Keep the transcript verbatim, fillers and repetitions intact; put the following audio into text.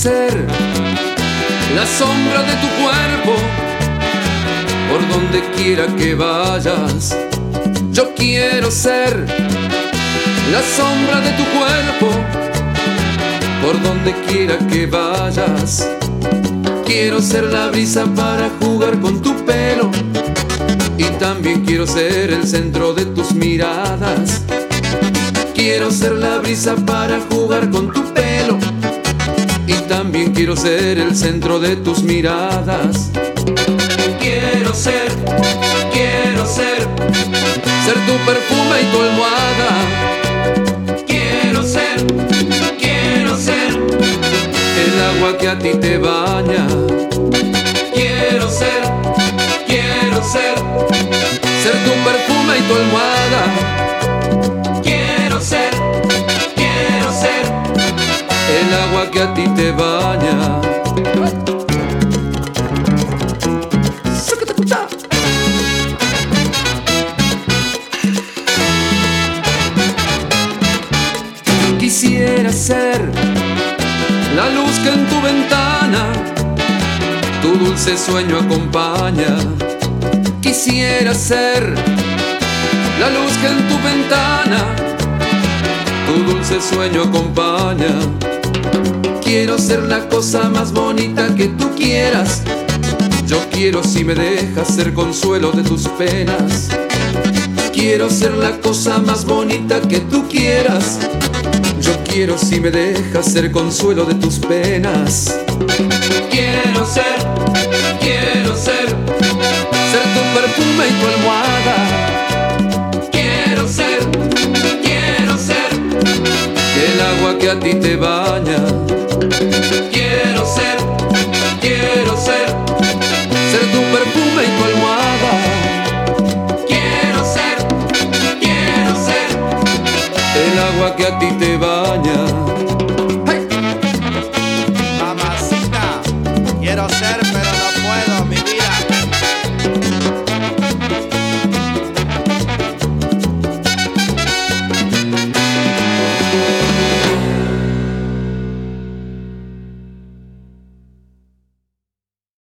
ser la sombra de tu cuerpo por donde quiera que vayas. Yo quiero ser la sombra de tu cuerpo por donde quiera que vayas. Quiero ser la brisa para jugar con tu pelo y también quiero ser el centro de tus miradas. Quiero ser la brisa para jugar con tu pelo y también quiero ser el centro de tus miradas. Quiero ser, quiero ser, ser tu perfume y tu almohada. Quiero ser, quiero ser, el agua que a ti te baña. Quiero ser, quiero ser, ser tu perfume y tu almohada. Quiero ser, quiero ser, el agua que a ti te baña. Quisiera ser la luz que en tu ventana tu dulce sueño acompaña. Quisiera ser la luz que en tu ventana tu dulce sueño acompaña. Quiero ser la cosa más bonita que tú quieras. Yo quiero, si me dejas, ser consuelo de tus penas. Quiero ser la cosa más bonita que tú quieras. Yo quiero, si me dejas, ser consuelo de tus penas. Quiero ser, quiero ser, ser tu perfume y tu almohada. Quiero ser, quiero ser, el agua que a ti te baña. Quiero ser, quiero ser, ser tu perfume y tu almohada. Quiero ser, quiero ser, el agua que a ti te baña. Mamacita, quiero ser